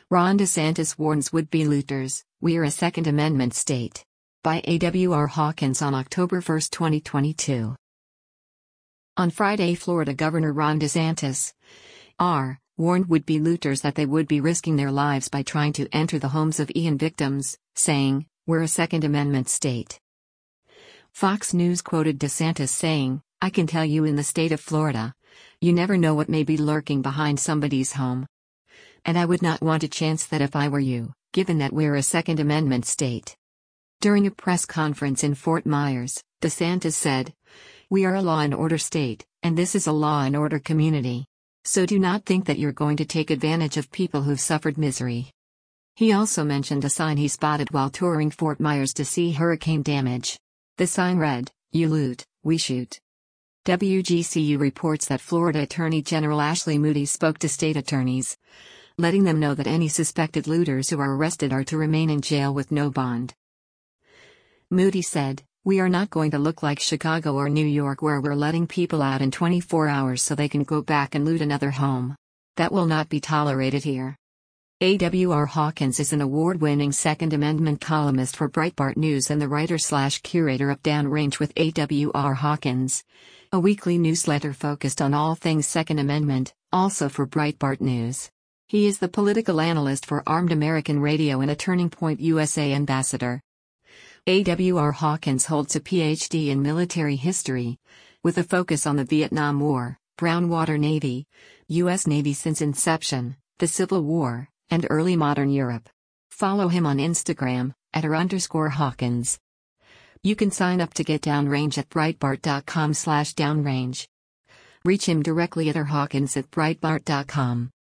Ron DeSantis warns would-be looters, "We're a Second Amendment state." By A.W.R. Hawkins on October 1, 2022. On Friday, Florida Governor Ron DeSantis warned would-be looters that they would be risking their lives by trying to enter the homes of Ian victims, saying, "We're a Second Amendment state." Fox News quoted DeSantis saying, "I can tell you in the state of Florida, you never know what may be lurking behind somebody's home. And I would not want to chance that if I were you, given that we're a Second Amendment state." During a press conference in Fort Myers, DeSantis said, "We are a law and order state, and this is a law and order community. So do not think that you're going to take advantage of people who've suffered misery." He also mentioned a sign he spotted while touring Fort Myers to see hurricane damage. The sign read, "You loot, we shoot." WGCU reports that Florida Attorney General Ashley Moody spoke to state attorneys, letting them know that any suspected looters who are arrested are to remain in jail with no bond. Moody said, "We are not going to look like Chicago or New York where we're letting people out in 24 hours so they can go back and loot another home. That will not be tolerated here." A.W.R. Hawkins is an award-winning Second Amendment columnist for Breitbart News and the writer/curator of Downrange with A.W.R. Hawkins, a weekly newsletter focused on all things Second Amendment, also for Breitbart News. He is the political analyst for Armed American Radio and a Turning Point USA ambassador. A.W.R. Hawkins holds a Ph.D. in military history, with a focus on the Vietnam War, Brown Water Navy, U.S. Navy since inception, the Civil War, and early modern Europe. Follow him on Instagram, @r_Hawkins. You can sign up to get Downrange at Breitbart.com/downrange. Reach him directly at rhawkins@breitbart.com.